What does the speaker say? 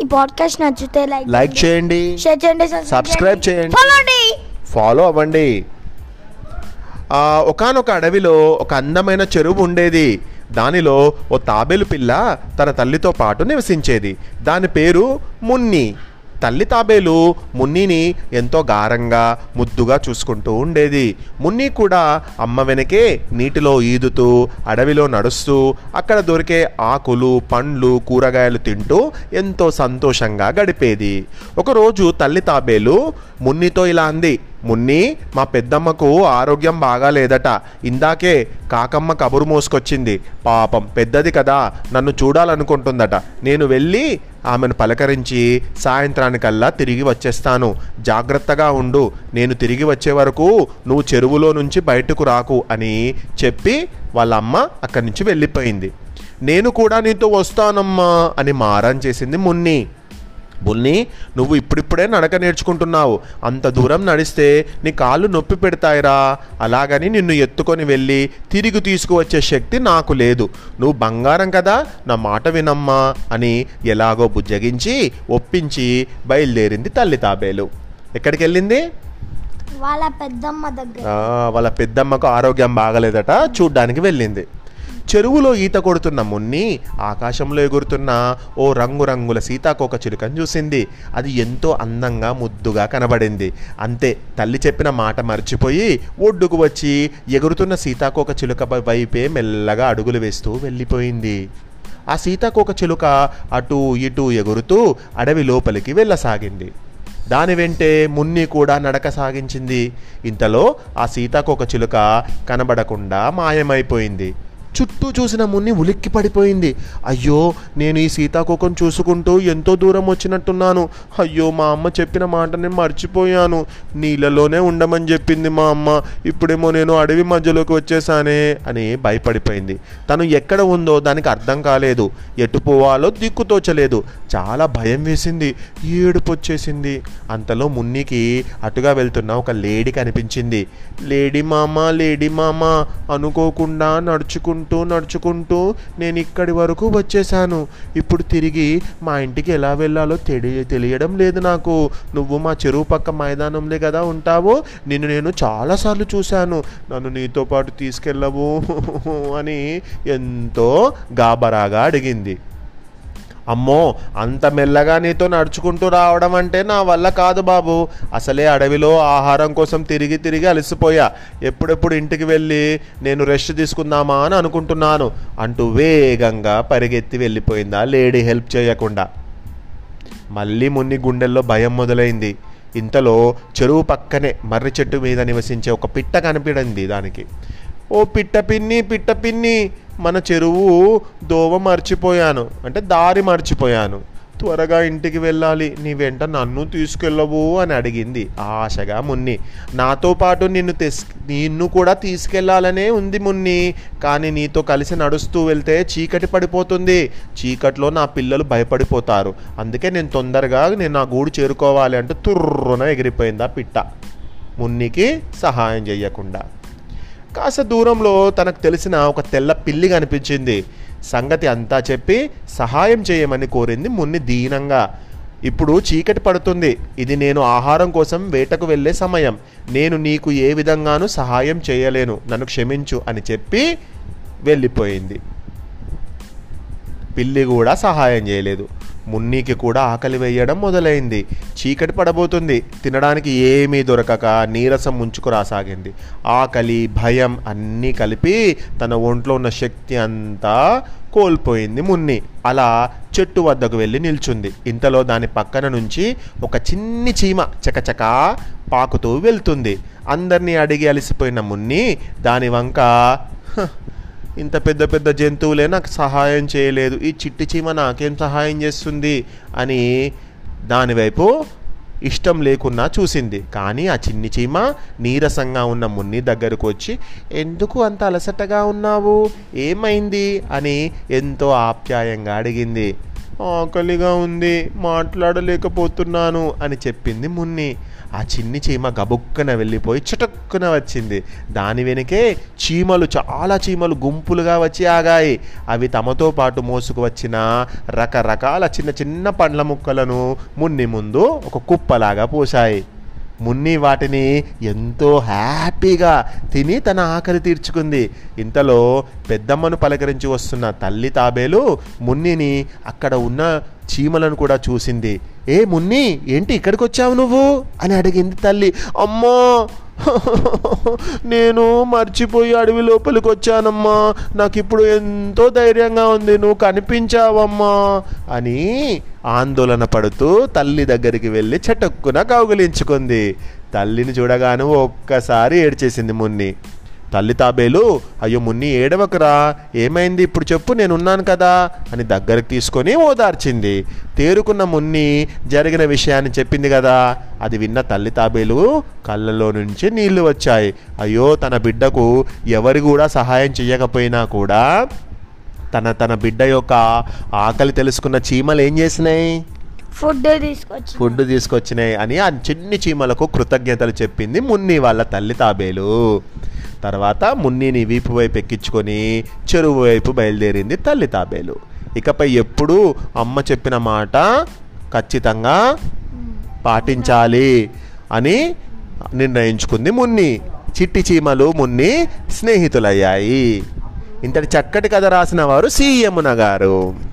ఈ పాడ్కాస్ట్ నచ్చితే లైక్ చేయండి, షేర్ చేయండి, సబ్స్క్రైబ్ చేయండి, ఫాలో అవ్వండి. ఒకానొక అడవిలో ఒక అందమైన చెరువు ఉండేది. దానిలో ఓ తాబేలు పిల్ల తన తల్లితో పాటు నివసించేది. దాని పేరు మున్ని. తల్లి తాబేలు మున్నిని ఎంతో గారంగా ముద్దుగా చూసుకుంటూ ఉండేది. మున్ని కూడా అమ్మ వెనకే నీటిలో ఈదుతూ అడవిలో నడుస్తూ అక్కడ దొరికే ఆకులు, పండ్లు, కూరగాయలు తింటూ ఎంతో సంతోషంగా గడిపేది. ఒకరోజు తల్లి తాబేలు మున్నితో ఇలా అంది, మున్ని, మా పెద్దమ్మకు ఆరోగ్యం బాగాలేదట. ఇందాకే కాకమ్మ కబురు మోసుకొచ్చింది. పాపం పెద్దది కదా, నన్ను చూడాలనుకుంటుందట. నేను వెళ్ళి ఆమెను పలకరించి సాయంత్రానికల్లా తిరిగి వచ్చేస్తాను. జాగ్రత్తగా ఉండు. నేను తిరిగి వచ్చే వరకు నువ్వు చెరువులో నుంచి బయటకు రాకు అని చెప్పి వాళ్ళ అమ్మ అక్కడి నుంచి వెళ్ళిపోయింది. నేను కూడా నీతో వస్తానమ్మా అని మారం చేసింది మున్ని. మున్ని, నువ్వు ఇప్పుడిప్పుడే నడక నేర్చుకుంటున్నావు. అంత దూరం నడిస్తే నీ కాళ్ళు నొప్పి పెడతాయిరా. అలాగని నిన్ను ఎత్తుకొని వెళ్ళి తిరిగి తీసుకువచ్చే శక్తి నాకు లేదు. నువ్వు బంగారం కదా, నా మాట వినమ్మా అని ఎలాగో బుజ్జగించి ఒప్పించి బయలుదేరింది తల్లి తాబేలు. ఎక్కడికి వెళ్ళింది? వాళ్ళ పెద్దమ్మకు ఆరోగ్యం బాగలేదట, చూడ్డానికి వెళ్ళింది. చెరువులో ఈత కొడుతున్న మున్ని ఆకాశంలో ఎగురుతున్న ఓ రంగురంగుల సీతాకోక చిలుకను చూసింది. అది ఎంతో అందంగా ముద్దుగా కనబడింది. అంతే, తల్లి చెప్పిన మాట మర్చిపోయి ఒడ్డుకు వచ్చి ఎగురుతున్న సీతాకోక చిలుక వైపే మెల్లగా అడుగులు వేస్తూ వెళ్ళిపోయింది. ఆ సీతాకోక చిలుక అటూ ఇటూ ఎగురుతూ అడవి లోపలికి వెళ్ళసాగింది. దాని వెంటే మున్ని కూడా నడక సాగించింది. ఇంతలో ఆ సీతాకోక చిలుక కనబడకుండా మాయమైపోయింది. చుట్టూ చూసిన మున్ని ఉలిక్కి పడిపోయింది. అయ్యో, నేను ఈ సీతాకోకం చూసుకుంటూ ఎంతో దూరం వచ్చినట్టున్నాను. అయ్యో, మా అమ్మ చెప్పిన మాట నేను మర్చిపోయాను. నీళ్ళలోనే ఉండమని చెప్పింది మా అమ్మ. ఇప్పుడేమో నేను అడవి మధ్యలోకి వచ్చేసానే అని భయపడిపోయింది. తను ఎక్కడ ఉందో దానికి అర్థం కాలేదు. ఎటు పోవాలో దిక్కుతోచలేదు. చాలా భయం వేసింది, ఏడుపు వచ్చేసింది. అంతలో మున్నికి అటుగా వెళ్తున్న ఒక లేడీ కనిపించింది. లేడీ మామ అనుకోకుండా నడుచుకుంటూ నేను ఇక్కడి వరకు వచ్చేసాను. ఇప్పుడు తిరిగి మా ఇంటికి ఎలా వెళ్ళాలో తెలియడం లేదు నాకు. నువ్వు మా చెరువు పక్క మైదానంలో కదా ఉంటావు. నేను చాలాసార్లు చూశాను. నన్ను నీతో పాటు తీసుకెళ్ళవు అని ఎంతో గాబరాగా అడిగింది. అమ్మో, అంత మెల్లగా నీతో నడుచుకుంటూ రావడం అంటే నా వల్ల కాదు బాబు. అసలే అడవిలో ఆహారం కోసం తిరిగి అలసిపోయా. ఎప్పుడెప్పుడు ఇంటికి వెళ్ళి నేను రెస్ట్ తీసుకుందామా అని అనుకుంటున్నాను అంటూ వేగంగా పరిగెత్తి వెళ్ళిపోయిందా లేడీ హెల్ప్ చేయకుండా. మళ్ళీ మున్ని గుండెల్లో భయం మొదలైంది. ఇంతలో చెరువు పక్కనే మర్రి చెట్టు మీద నివసించే ఒక పిట్ట కనిపించింది దానికి. ఓ పిట్ట పిన్ని, మన చెరువు దోవ మర్చిపోయాను, అంటే దారి మర్చిపోయాను. త్వరగా ఇంటికి వెళ్ళాలి. నీ వెంట నన్ను తీసుకెళ్ళవు అని అడిగింది ఆశగా మున్ని. నాతో పాటు నిన్ను కూడా తీసుకెళ్లాలనే ఉంది మున్ని. కానీ నీతో కలిసి నడుస్తూ వెళ్తే చీకటి పడిపోతుంది. చీకట్లో నా పిల్లలు భయపడిపోతారు. అందుకే నేను తొందరగా నా గూడు చేరుకోవాలి అంటూ తుర్రున ఎగిరిపోయింది ఆ పిట్ట, మున్నికి సహాయం చెయ్యకుండా. కాస్త దూరంలో తనకు తెలిసిన ఒక తెల్ల పిల్లి కనిపించింది. సంగతి అంతా చెప్పి సహాయం చేయమని కోరింది మున్ని దీనంగా. ఇప్పుడు చీకటి పడుతుంది. ఇది నేను ఆహారం కోసం వేటకు వెళ్ళే సమయం. నేను నీకు ఏ విధంగానూ సహాయం చేయలేను. నన్ను క్షమించు అని చెప్పి వెళ్ళిపోయింది. పిల్లి కూడా సహాయం చేయలేదు. మున్నికి కూడా ఆకలి వేయడం మొదలైంది. చీకటి పడబోతుంది. తినడానికి ఏమీ దొరకక నీరసం ముంచుకురాసాగింది. ఆకలి, భయం అన్నీ కలిపి తన ఒంట్లో ఉన్న శక్తి అంతా కోల్పోయింది మున్ని. అలా చెట్టు వద్దకు వెళ్ళి నిల్చుంది. ఇంతలో దాని పక్కన నుంచి ఒక చిన్ని చీమ చకచకా పాకుతూ వెళ్తుంది. అందరినీ అడిగి అలసిపోయిన మున్ని దాని వంక, ఇంత పెద్ద జంతువులే నాకు సహాయం చేయలేదు, ఈ చిట్టి చీమ నాకేం సహాయం చేస్తుంది అని దానివైపు ఇష్టం లేకున్నా చూసింది. కానీ ఆ చిన్ని చీమ నీరసంగా ఉన్న మున్ని దగ్గరకు వచ్చి, ఎందుకు అంత అలసటగా ఉన్నావు, ఏమైంది అని ఎంతో ఆప్యాయంగా అడిగింది. ఆకలిగా ఉంది, మాట్లాడలేకపోతున్నాను అని చెప్పింది మున్ని. ఆ చిన్ని చీమ గబుక్కన వెళ్ళిపోయి చటుక్కున వచ్చింది. దాని వెనుకే చాలా చీమలు గుంపులుగా వచ్చి ఆగాయి. అవి తమతో పాటు మోసుకు వచ్చిన రకరకాల చిన్న చిన్న పండ్ల ముక్కలను మున్ని ముందు ఒక కుప్పలాగా పోశాయి. మున్ని వాటిని ఎంతో హ్యాపీగా తిని తన ఆకలి తీర్చుకుంది. ఇంతలో పెద్దమ్మను పలకరించి వస్తున్న తల్లి తాబేలు మున్నిని అక్కడ ఉన్న చీమలను కూడా చూసింది. ఏ మున్ని, ఏంటి ఇక్కడికి వచ్చావు నువ్వు అని అడిగింది తల్లి. అమ్మా, నేను మర్చిపోయి అడవి లోపలికి వచ్చానమ్మా, నాకు ఇప్పుడు ఎంతో ధైర్యంగా ఉంది, నువ్వు కనిపించావమ్మా అని ఆందోళన పడుతూ తల్లి దగ్గరికి వెళ్ళి చటుక్కున కౌగిలించుకుంది. తల్లిని చూడగానే ఒక్కసారి ఏడ్చేసింది మున్ని. తల్లి తాబేలు, అయ్యో మున్ని ఏడవకురా, ఏమైంది ఇప్పుడు చెప్పు, నేనున్నాను కదా అని దగ్గరికి తీసుకొని ఓదార్చింది. తేరుకున్న మున్ని జరిగిన విషయాన్ని చెప్పింది కదా. అది విన్న తల్లి తాబేలు కళ్ళలో నుంచి నీళ్లు వచ్చాయి. అయ్యో, తన బిడ్డకు ఎవరు కూడా సహాయం చేయకపోయినా కూడా తన బిడ్డ యొక్క ఆకలి తెలుసుకున్న చీమలు ఏం చేసినాయి? ఫుడ్ తీసుకొచ్చినాయి అని ఆ చిన్ని చీమలకు కృతజ్ఞతలు చెప్పింది మున్ని వాళ్ళ తల్లి తాబేలు. తర్వాత మున్నిని వీపు వైపు ఎక్కించుకొని చెరువు వైపు బయలుదేరింది తల్లి తాబేలు. ఇకపై ఎప్పుడూ అమ్మ చెప్పిన మాట ఖచ్చితంగా పాటించాలి అని నిర్ణయించుకుంది మున్ని. చిట్టి చీమలు మున్ని స్నేహితులయ్యాయి. ఇంతటి చక్కటి కథ రాసిన వారు సి యమున గారు.